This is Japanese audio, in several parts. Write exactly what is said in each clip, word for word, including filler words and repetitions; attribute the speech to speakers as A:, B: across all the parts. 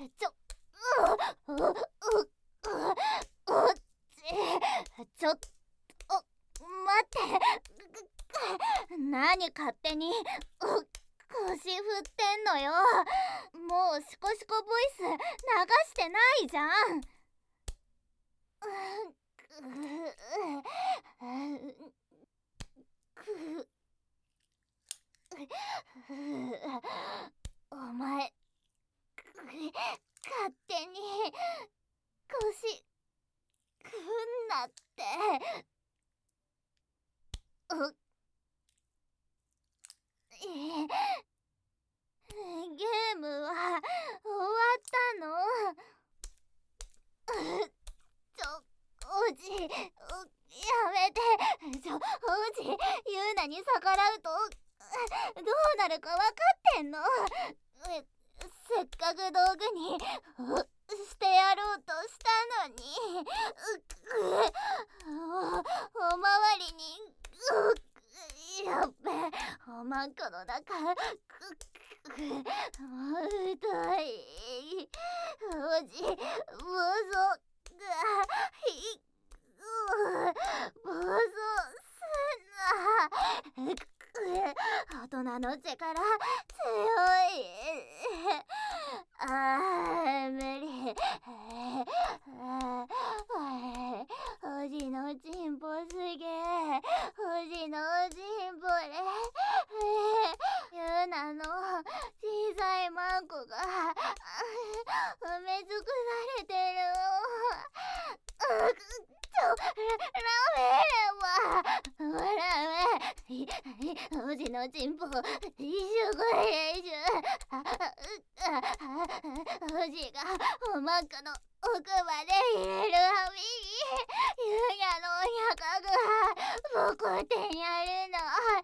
A: ちょ、う、う、う、う、う、ちょっと、待って。何勝手に、う、腰振ってんのよ。もうシコシコボイス流してないじゃん。お前勝手に腰振んなって。うゲームは終わったの。ちょ、おじ、やめて。ちょ、おじ、ユウナに逆らうとどうなるか分かってんの。せっかく道具にしてやろうとしたのに。おまわりにやっべ、おまんこの中痛い。おじ、暴走がひ暴走すんな。大人の力強い。あー無理。おじのチンポすげえ。おじのチンポでユウナの小さいマンコが埋め尽くされてる。ちょ、ラメはラメ。おじのチンポ一緒これでしょ。おじがおまんこの奥まで入れるはみにユウヤのおやかがボコってやるの。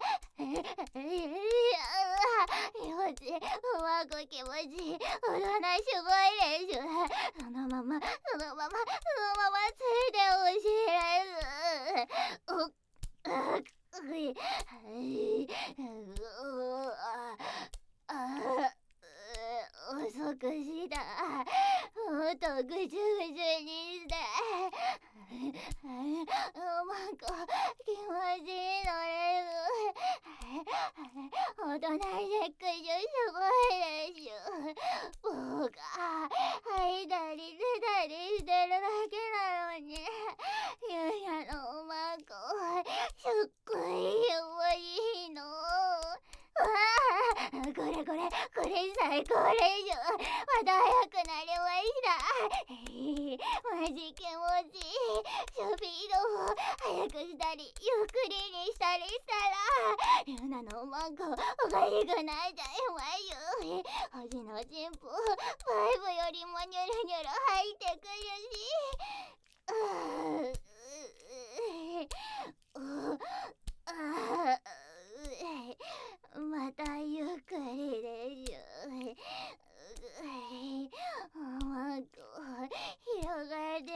A: よじ、おまんこ気持ちおとなしごいでしょ。そのままそのままそのままついてほしいです。おっ遅くした。もっとぐちゅぐちゅにして。おまんこ気持ちいいのです。おとなしくすごいでしょ。僕が吐いたり出たりしてるだけなのにユウヤのおまんこすっごい弱いの。わあ、これこれこれ最高でしょ。また速くなりました。マジ気持ちいい。スピードを速くしたりゆっくりにしたりしたらユウナのおまんこおかしくなっちゃいますよ。おじのチンポパイプよりもニョロニョロ入ってくるし。またゆっくりでしょ。おまんこ広がって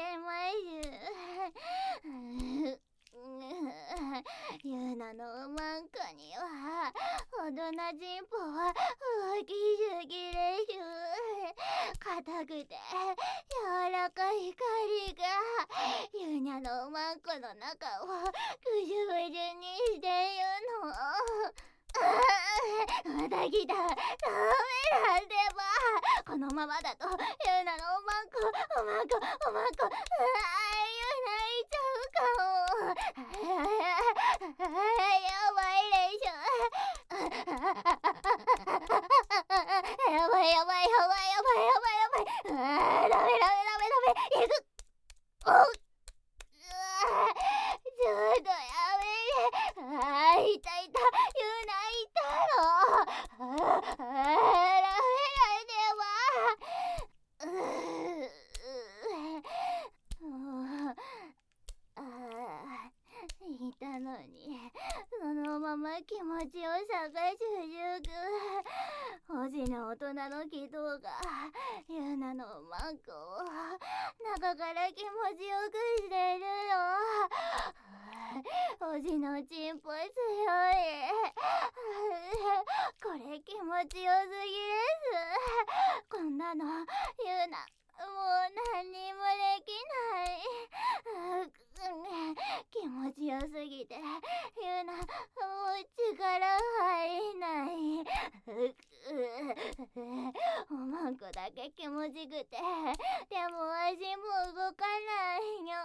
A: ます。ユウナのおまんこには大人チンポは大きすぎでしょ。硬くて柔らかい光がユウナのおまんこの中をぐじゅぐじゅにしてるの。また来た。ダメなんでば。このままだとユウナのおまんこおまんこおまんこ、うわー、泣いちゃうかも。やばいでしょ。やばいやばいやばいやばいやばいやばい。あー、ダメダメダメダメ。いく。おっ、うわー、ちょっとやめて。あー、いたいた。ユウナいたの。あー、ダメなんでば。うー、あー、いたのにそのまま気持ちを探しゅく。おじの大人の気道がユウナのおまんこを中から気持ちよくしてるの。おじのチンポ強い。これ気持ちよすぎです。こんなのユウうな、もう何にもできない。気持ちよすぎてゆうな、もう力入んない。おまんこだけ気持ちくて、でも足も動かないよ。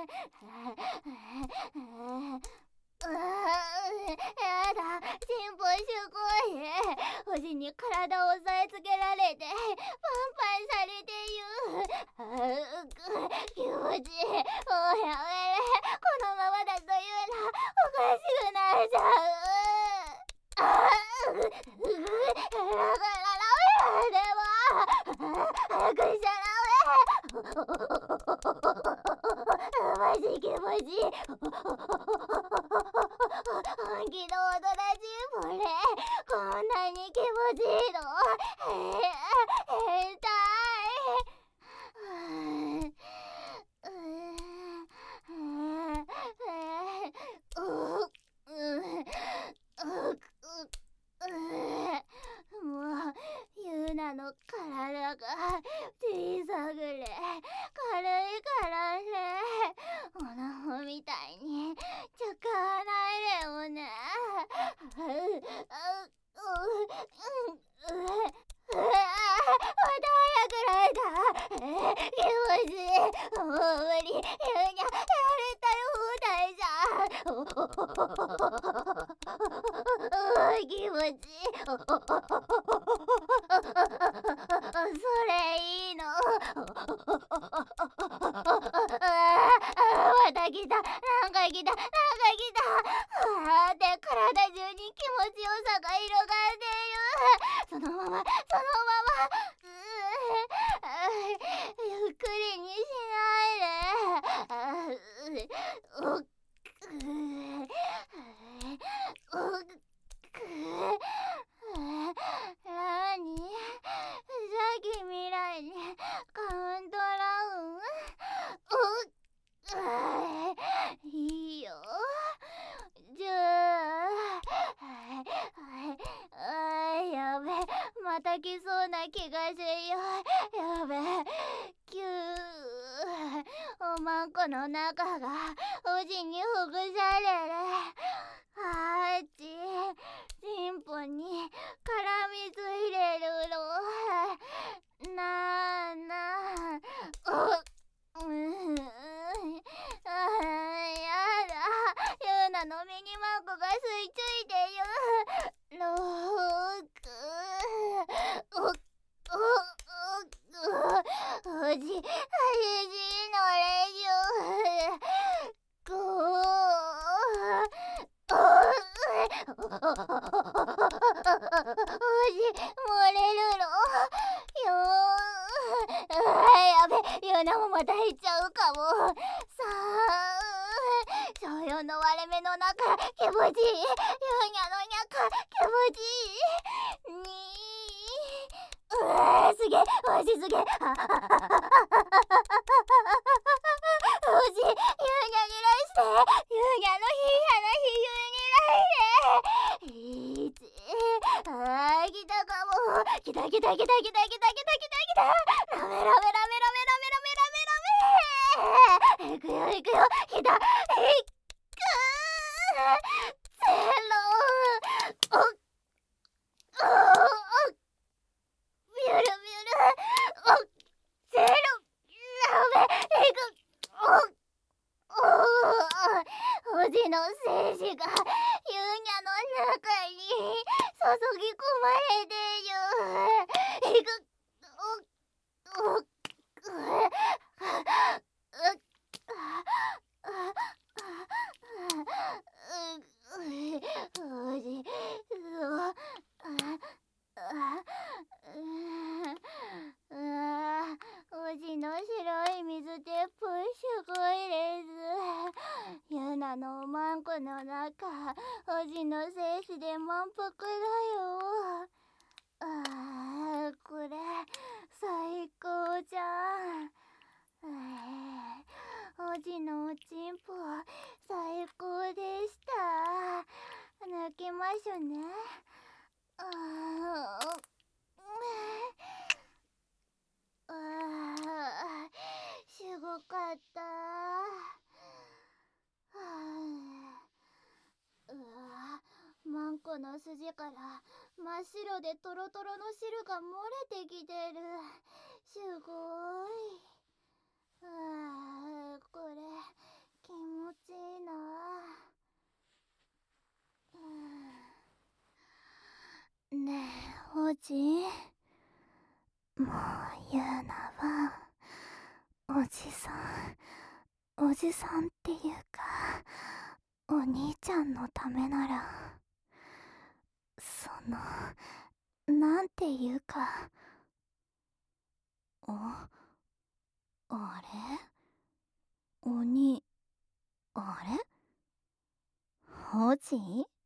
A: うわやだ、進歩すごい。おじに体を押さえつけられてパンパンされてゆう。気持ちいい。もうやめれ。このままだというな、おかしくなっちゃう。あうだからダメなんでも早くしちゃダメ。マジ気持ちいい。本気の踊らしいこれ、こんなに気持ちいいの。へえ変態。もうゆうなの体が小さくれ軽いからね。おなほみたいに使わないでもね。うううううわまた早くなった。気持ちいい。もう無理。ゆうにゃやれたら放題じゃん。気持ちいい。それいいの。また来た。なんか来た。なんか来た。あーって体中に気持ちよさが広がっている。そのまま、そのまま。ゆっくりにしないで。おっくおっくなに、さっき未来にカウントダウン。おっいいよ。じゃああーやべ、また来そうな気がするよ。やべ、キュー。おまんこの中がおじにほぐされる。あっち進歩に絡みついれるの。なあなあ。おうんあーやだ、ゆうなのミニマンコが吸い付いてる。ろくおおおおじ、はじじのれしゅごおおじ、漏れるのよー。やべ、ゆうなもまた減っちゃうかも。さあ小よんの割れ目の中気持ちいい。ゆうにゃのにゃか気持ちいい。にうわーすげえ、マジすげえ。おじ、ゆうにゃにらして。ゆうにゃのひやなひゆうにらいで。いちあー来たかも。来た来た来た来た来た来た来た来た。ラメラメラメラメラメラメラメラメ。いくよいくよ。来た。いくゼロ。おっおっミュルミュル。おっゼロ。ラメいく。おっおおじの精子がゆうにゃの中に注ぎ込まれている。いくおおおじおじの白い水鉄砲すごいです。ゆうなのおまんこの中、おじの精子で満腹だよ。あーこれ最高じゃん。おじのおちんぽ最高でした。抜きましょね。あーあこの筋から真っ白でトロトロの汁が漏れてきてる。すごい。あー、これ気持ちいいな。うん、ねえおじ、もう言うなはおじさん、おじさんっていうかお兄ちゃんのためなら、そのなんていうか、ああれ鬼、あれおじ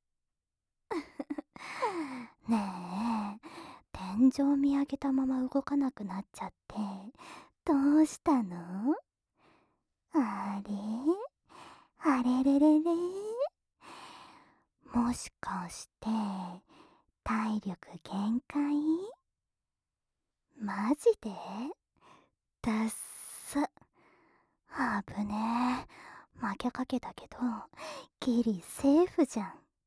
A: ねえ、天井見上げたまま動かなくなっちゃってどうしたの？あれあれれれれ、もしかして体力限界？マジで？だっさ、あぶねえ、負けかけたけどギリセーフじゃん。